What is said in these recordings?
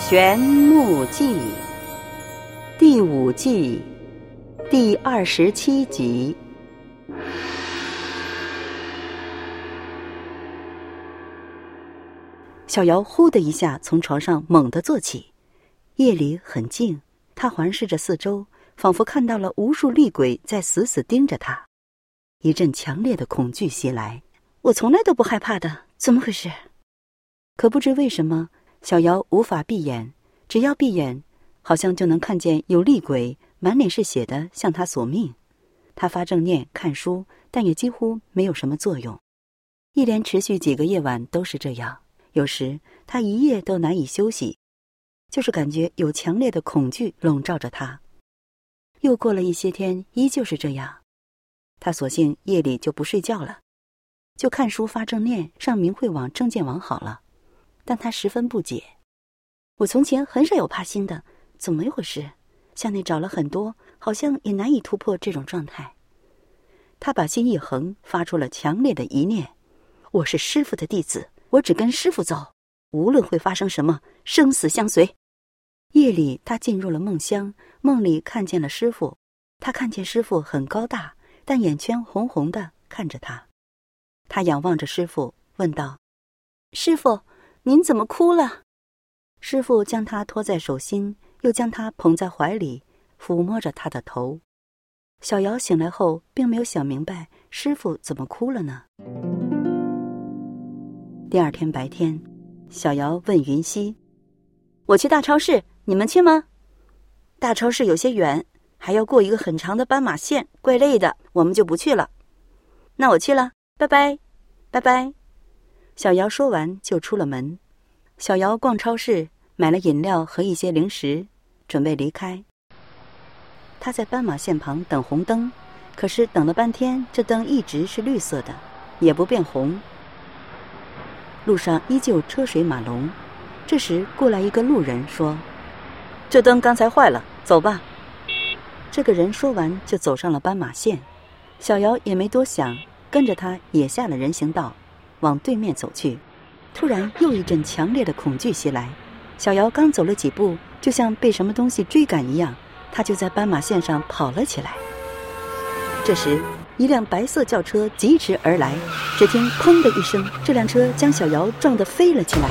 玄木记第5季第27集。小瑶呼的一下从床上猛地坐起，夜里很静，她环视着四周，仿佛看到了无数厉鬼在死死盯着她。一阵强烈的恐惧袭来，我从来都不害怕的，怎么回事？可不知为什么，小瑶无法闭眼，只要闭眼，好像就能看见有厉鬼满脸是血的向她索命。她发正念看书，但也几乎没有什么作用。一连持续几个夜晚都是这样，有时她一夜都难以休息，就是感觉有强烈的恐惧笼罩着她。又过了一些天，依旧是这样。她索性夜里就不睡觉了，就看书发正念，上明慧网证件网好了。但她十分不解，我从前很少有怕心的，怎么一回事？向内找了很多，好像也难以突破这种状态。她把心一横，发出了强烈的一念：我是师父的弟子，我只跟师父走，无论会发生什么，生死相随。夜里她进入了梦乡，梦里看见了师父。她看见师父很高大，但眼圈红红的看着她。她仰望着师父，问道：师父，您怎么哭了？师父将她托在手心，又将她捧在怀里，抚摸着她的头。小瑶醒来后并没有想明白师父怎么哭了呢。第二天白天，小瑶问云溪：我去大超市，你们去吗？大超市有些远，还要过一个很长的斑马线，怪累的，我们就不去了。那我去了，拜拜。拜拜。小瑶说完就出了门。小瑶逛超市，买了饮料和一些零食，准备离开。她在斑马线旁等红灯，可是等了半天，这灯一直是绿色的，也不变红。路上依旧车水马龙。这时过来一个路人说：这灯刚才坏了，走吧。这个人说完就走上了斑马线。小瑶也没多想，跟着他也下了人行道，往对面走去。突然又一阵强烈的恐惧袭来，小瑶刚走了几步，就像被什么东西追赶一样，她就在斑马线上跑了起来。这时一辆白色轿车疾驰而来，只听砰的一声，这辆车将小瑶撞得飞了起来。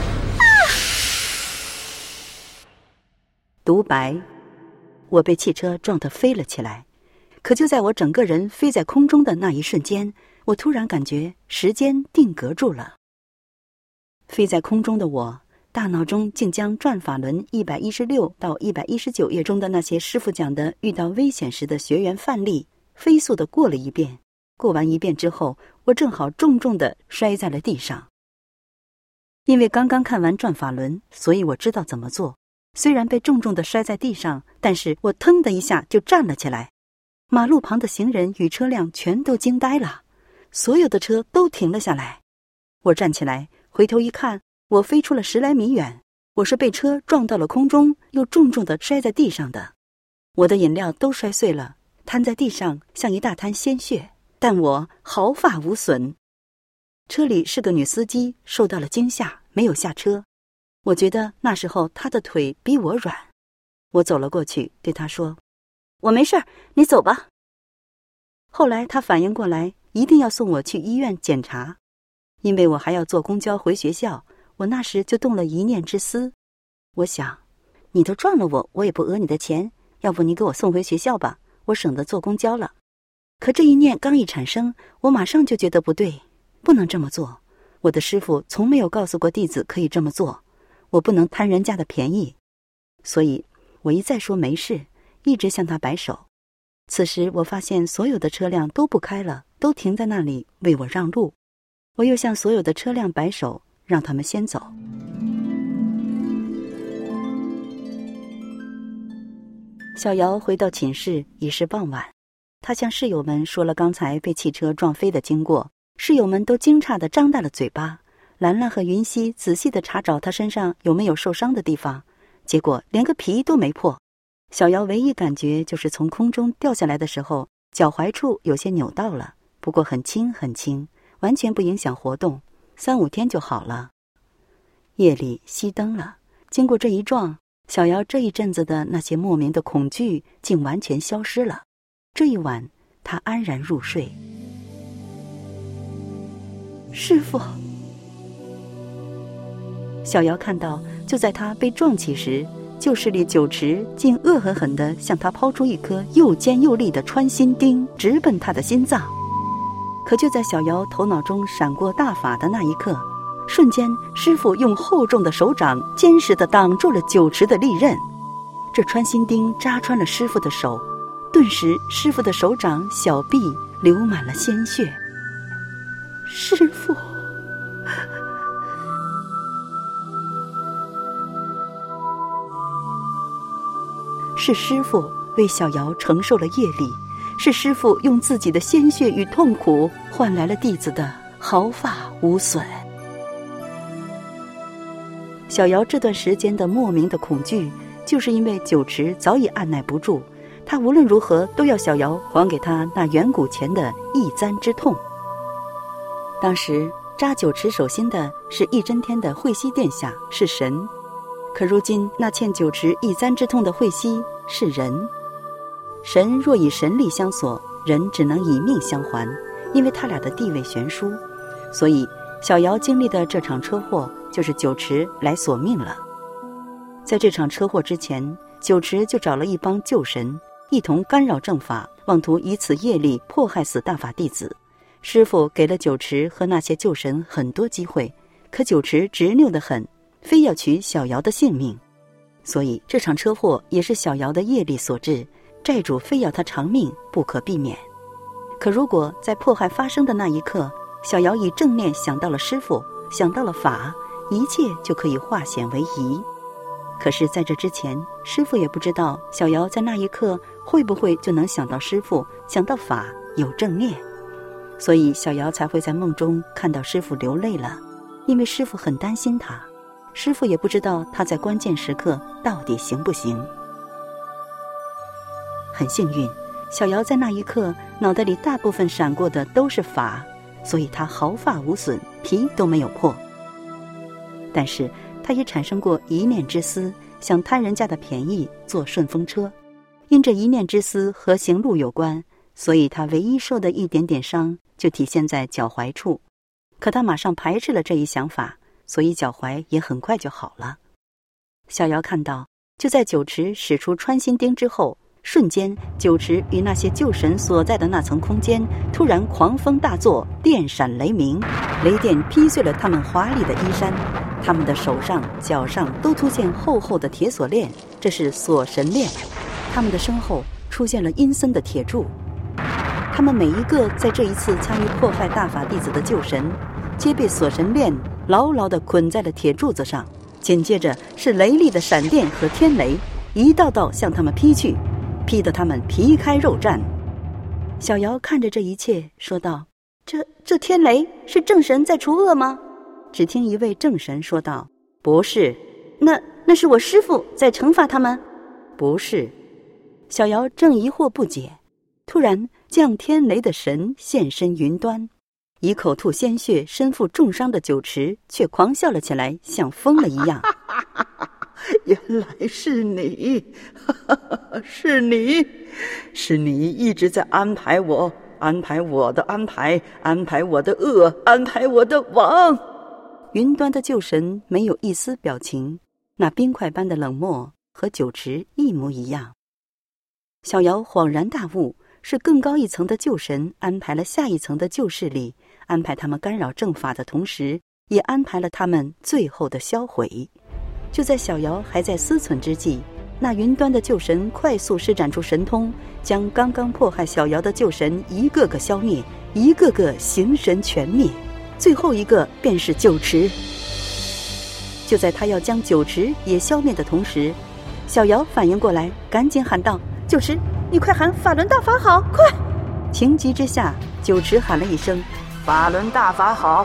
独白：我被汽车撞得飞了起来，可就在我整个人飞在空中的那一瞬间，我突然感觉时间定格住了。飞在空中的我，大脑中竟将转法轮116到119页中的那些师父讲的遇到危险时的学员范例飞速地过了一遍。过完一遍之后，我正好重重地摔在了地上。因为刚刚看完转法轮，所以我知道怎么做。虽然被重重地摔在地上，但是我腾的一下就站了起来。马路旁的行人与车辆全都惊呆了，所有的车都停了下来。我站起来，回头一看，我飞出了10来米远，我是被车撞到了空中，又重重地摔在地上的。我的饮料都摔碎了，摊在地上像一大滩鲜血，但我毫发无损。车里是个女司机，受到了惊吓，没有下车。我觉得那时候她的腿比我软。我走了过去，对她说：我没事儿，你走吧。后来她反应过来，一定要送我去医院检查。因为我还要坐公交回学校，我那时就动了一念之思。我想，你都撞了我，我也不讹你的钱，要不你给我送回学校吧，我省得坐公交了。可这一念刚一产生，我马上就觉得不对，不能这么做。我的师父从没有告诉过弟子可以这么做，我不能贪人家的便宜。所以我一再说没事，一直向他摆手。此时我发现所有的车辆都不开了，都停在那里为我让路。我又向所有的车辆摆手，让他们先走。小瑶回到寝室已是傍晚，她向室友们说了刚才被汽车撞飞的经过，室友们都惊诧地张大了嘴巴。兰兰和云溪仔细地查找她身上有没有受伤的地方，结果连个皮都没破。小瑶唯一感觉就是从空中掉下来的时候，脚踝处有些扭到了，不过很轻很轻，完全不影响活动，3-5天就好了。夜里熄灯了， 经过这一撞，小瑶这一阵子的那些莫名的恐惧竟完全消失了。这一晚，她安然入睡。师父，小瑶看到，就在她被撞起时，旧势力酒池竟恶狠狠地向她抛出一颗又尖又利的穿心钉，直奔她的心脏。可就在小瑶头脑中闪过大法的那一刻，瞬间，师父用厚重的手掌坚实地挡住了酒池的利刃。这穿心钉扎穿了师父的手，顿时师父的手掌、小臂流满了鲜血。师父，是师父为小瑶承受了业力，是师父用自己的鲜血与痛苦换来了弟子的毫发无损。小瑶这段时间的莫名的恐惧，就是因为酒池早已按耐不住，他无论如何都要小瑶还给他那远古前的一簪之痛。当时扎酒池手心的是一真天的慧西殿下，是神，可如今那欠酒池一簪之痛的慧西是人。神若以神力相索，人只能以命相还，因为他俩的地位悬殊，所以小瑶经历的这场车祸就是酒池来索命了。在这场车祸之前，酒池就找了一帮旧神，一同干扰正法，妄图以此业力迫害死大法弟子。师父给了酒池和那些旧神很多机会，可酒池执拗得很，非要取小瑶的性命。所以这场车祸也是小瑶的业力所致，债主非要他偿命，不可避免。可如果在迫害发生的那一刻，小瑶以正念想到了师父，想到了法，一切就可以化险为夷。可是在这之前，师父也不知道小瑶在那一刻会不会就能想到师父，想到法，有正念。所以小瑶才会在梦中看到师父流泪了，因为师父很担心他，师父也不知道他在关键时刻到底行不行。很幸运，小瑶在那一刻脑袋里大部分闪过的都是法，所以他毫发无损，皮都没有破。但是他也产生过一念之私，想贪人家的便宜，坐顺风车。因这一念之私和行路有关，所以他唯一受的一点点伤就体现在脚踝处。可他马上排斥了这一想法，所以脚踝也很快就好了。小瑶看到，就在酒池使出穿心钉之后，瞬间酒池与那些旧神所在的那层空间突然狂风大作，电闪雷鸣，雷电劈碎了他们华丽的衣衫，他们的手上脚上都出现厚厚的铁锁链，这是锁神链。他们的身后出现了阴森的铁柱，他们每一个在这一次参与迫害大法弟子的旧神，皆被锁神链牢牢地捆在了铁柱子上。紧接着是雷厉的闪电和天雷，一道道向他们劈去，劈得他们皮开肉绽。小瑶看着这一切说道：这天雷是正神在除恶吗？只听一位正神说道：不是。那是我师父在惩罚他们？不是。小瑶正疑惑不解，突然降天雷的神现身云端，一口吐鲜血身负重伤的酒池却狂笑了起来，像疯了一样。 原来是你，是你一直在安排我，安排我的安排，安排我的恶，安排我的亡。 云端的旧神没有一丝表情，那冰块般的冷漠和酒池一模一样。小瑶恍然大悟，是更高一层的旧神安排了下一层的旧势力，安排他们干扰正法的同时，也安排了他们最后的销毁。就在小瑶还在思忖之际，那云端的旧神快速施展出神通，将刚刚迫害小瑶的旧神一个个消灭，一个个形神全灭，最后一个便是酒池。就在他要将酒池也消灭的同时，小瑶反应过来，赶紧喊道：酒池，你快喊法轮大法好，快！情急之下，酒池喊了一声： 法轮大法好。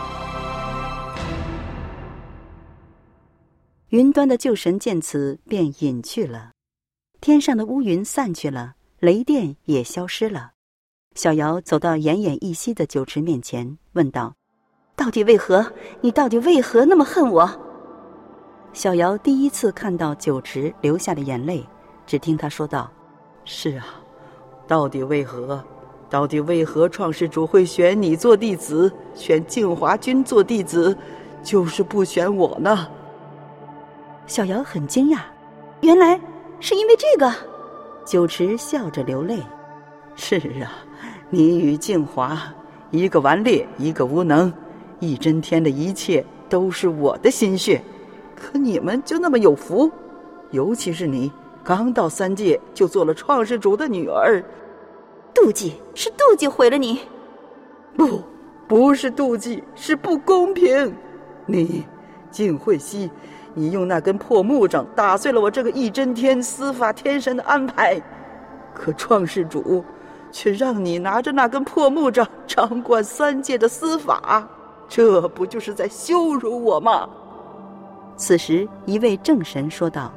云端的旧神见此便隐去了，天上的乌云散去了，雷电也消失了。小瑶走到奄奄一息的酒池面前，问道：到底为何？你到底为何那么恨我？ 小瑶第一次看到酒池流下了眼泪，只听他说道： 是啊，到底为何创世主会选你做弟子，选静华君做弟子，就是不选我呢？ 小瑶很惊讶，原来是因为这个。酒池笑着流泪。 是啊，你与静华，一个顽劣，一个无能，一真天的一切都是我的心血，可你们就那么有福，尤其是你，刚到3界就做了创世主的女儿。 妒忌，是妒忌毁了你。 不是妒忌，是不公平。你，静慧熙，你用那根破木杖打碎了我这个一真天司法天神的安排，可创世主却让你拿着那根破木杖掌管3界的司法，这不就是在羞辱我吗？ 此时一位正神说道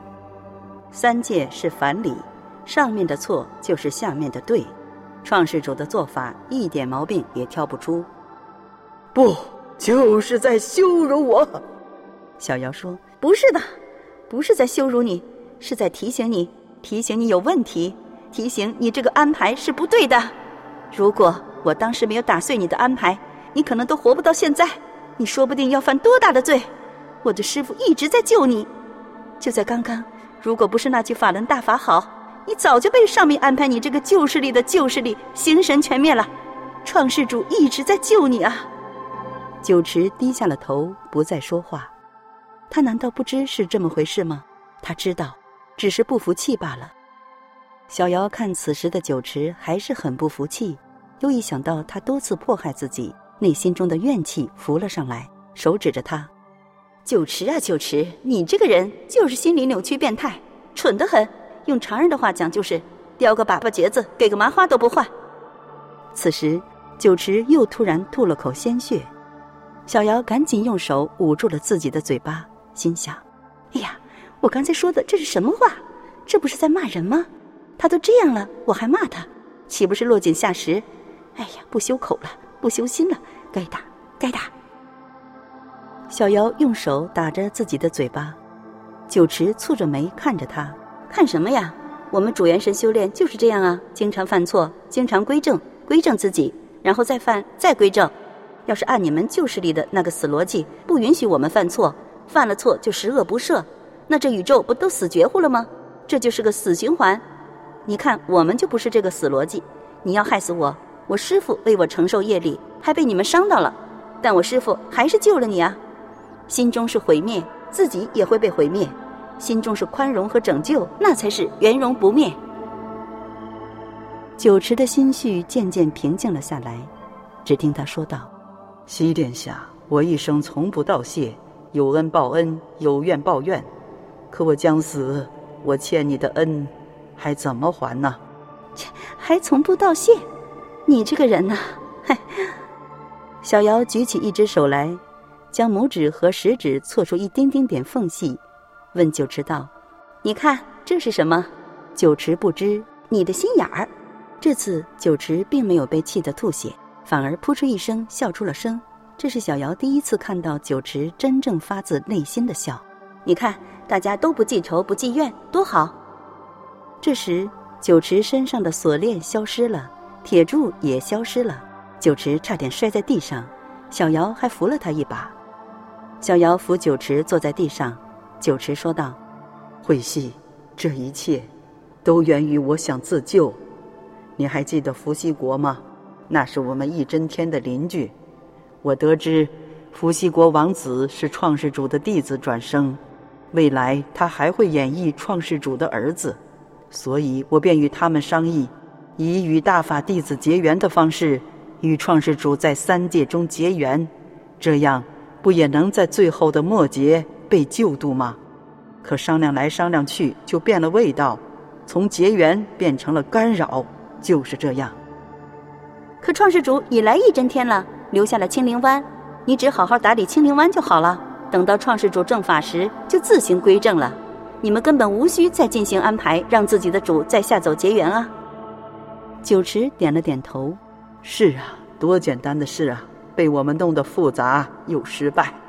：3界是反理，上面的错就是下面的对，创世主的做法一点毛病也挑不出。 不，就是在羞辱我。 小瑶说：不是的，不是在羞辱你，是在提醒你有问题，提醒你这个安排是不对的。如果我当时没有打碎你的安排，你可能都活不到现在，你说不定要犯多大的罪。我的师父一直在救你，就在刚刚，如果不是那句法轮大法好，你早就被上面安排你这个旧势力的旧势力形神全灭了。创世主一直在救你啊。酒池低下了头，不再说话。他难道不知是这么回事吗？他知道，只是不服气罢了。小瑶看此时的酒池还是很不服气，又一想到他多次迫害自己，内心中的怨气浮了上来，手指着他：酒池啊酒池，你这个人就是心理扭曲变态，蠢得很，用常人的话讲就是叼个粑粑橛子给个麻花都不换。此时酒池又突然吐了口鲜血，小瑶赶紧用手捂住了自己的嘴巴，心想：哎呀，我刚才说的这是什么话？这不是在骂人吗？他都这样了，我还骂他，岂不是落井下石？哎呀，不修口了，不修心了，该打该打。小瑶用手打着自己的嘴巴，酒池蹙着眉看着他：看什么呀？我们主元神修炼就是这样啊，经常犯错，经常归正自己，然后再犯，再归正。要是按你们旧势力的那个死逻辑，不允许我们犯错，犯了错就十恶不赦，那这宇宙不都死绝乎了吗？这就是个死循环。你看我们就不是这个死逻辑，你要害死我，我师父为我承受业力，还被你们伤到了，但我师父还是救了你啊。心中是毁灭，自己也会被毁灭；心中是宽容和拯救，那才是圆融不灭。酒池的心绪渐渐平静了下来，只听他说道： 西殿下，我一生从不道谢，有恩报恩，有怨报怨，可我将死，我欠你的恩还怎么还呢？ 还从不道谢？你这个人呐，小瑶举起一只手来，将拇指和食指错出一丁丁点缝隙，问酒池道：你看这是什么？酒池不知，你的心眼儿。这次酒池并没有被气得吐血，反而扑哧一声笑出了声。这是小瑶第一次看到酒池真正发自内心的笑。你看大家都不记仇不记怨，多好。这时酒池身上的锁链消失了，铁柱也消失了，酒池差点摔在地上，小瑶还扶了他一把。小瑶扶酒池坐在地上，酒池说道： 慧熙，这一切都源于我想自救。你还记得伏羲国吗？那是我们一真天的邻居。我得知伏羲国王子是创世主的弟子转生，未来他还会演绎创世主的儿子，所以我便与他们商议，以与大法弟子结缘的方式与创世主在3界中结缘，这样不也能在最后的末劫被救度吗？可商量来商量去就变了味道，从结缘变成了干扰，就是这样。 可创世主已来一真天了，留下了清灵湾，你只好好打理清灵湾就好了，等到创世主正法时就自行归正了，你们根本无需再进行安排，让自己的主在下走结缘啊。酒池点了点头： 是啊，多简单的事啊，被我们弄得复杂又失败。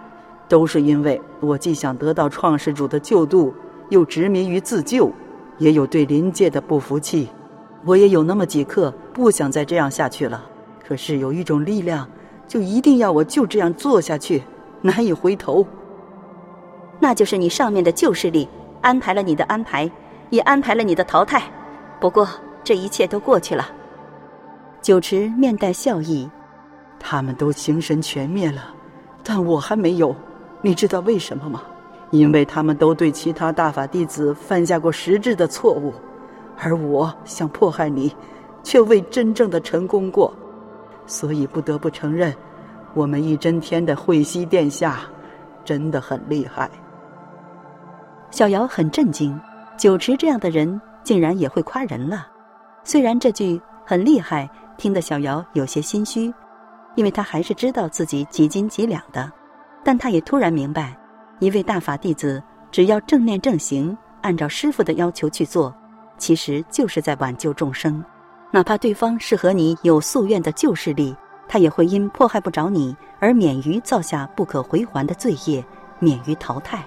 都是因为我既想得到创世主的救度，又执迷于自救，也有对临界的不服气。我也有那么几刻不想再这样下去了，可是有一种力量就一定要我就这样做下去，难以回头。 那就是你上面的救世力安排了你的安排，也安排了你的淘汰。不过这一切都过去了。酒池面带笑意， 他们都形神全灭了，但我还没有。你知道为什么吗？因为他们都对其他大法弟子犯下过实质的错误，而我想迫害你，却未真正的成功过。所以不得不承认，我们一真天的慧西殿下真的很厉害。 小瑶很震惊，酒池这样的人竟然也会夸人了。虽然这句很厉害听得小瑶有些心虚，因为他还是知道自己几斤几两的，但他也突然明白，一位大法弟子只要正念正行，按照师父的要求去做，其实就是在挽救众生。哪怕对方是和你有夙愿的救世力，他也会因迫害不着你而免于造下不可回还的罪业，免于淘汰。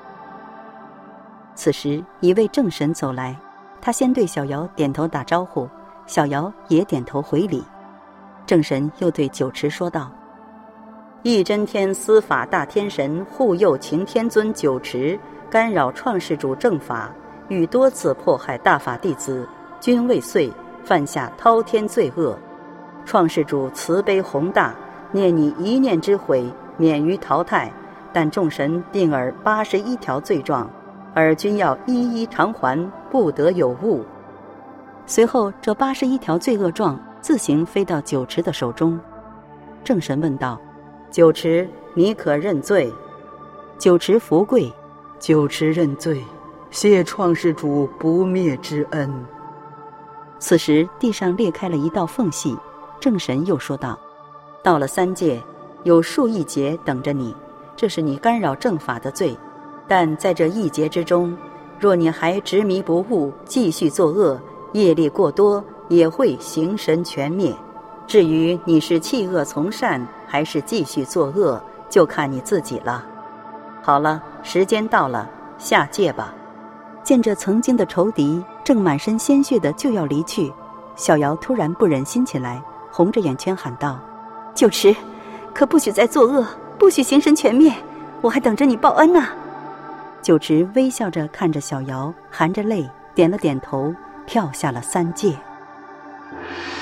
此时一位正神走来，他先对小瑶点头打招呼，小瑶也点头回礼。正神又对酒池说道：一真天司法大天神护佑擎天尊酒池，干扰创世主正法，欲多次迫害大法弟子，均未遂，犯下滔天罪恶。创世主慈悲宏大，念你一念之悔，免于淘汰，但众神定尔81条罪状，而均要一一偿还，不得有误。随后这81条罪恶状自行飞到酒池的手中。正神问道：酒池，你可认罪？酒池伏跪： 酒池认罪，谢创世主不灭之恩。 此时地上裂开了一道缝隙，正神又说道：到了3界，有数亿劫等着你，这是你干扰正法的罪，但在这一劫之中，若你还执迷不悟，继续作恶，业力过多，也会形神全灭。至于你是弃恶从善，还是继续作恶，就看你自己了。好了，时间到了，下界吧。见着曾经的仇敌正满身鲜血的就要离去，小瑶突然不忍心起来，红着眼圈喊道：酒池，可不许再作恶，不许形神全灭，我还等着你报恩呢。酒池微笑着看着小瑶，含着泪点了点头，跳下了3界。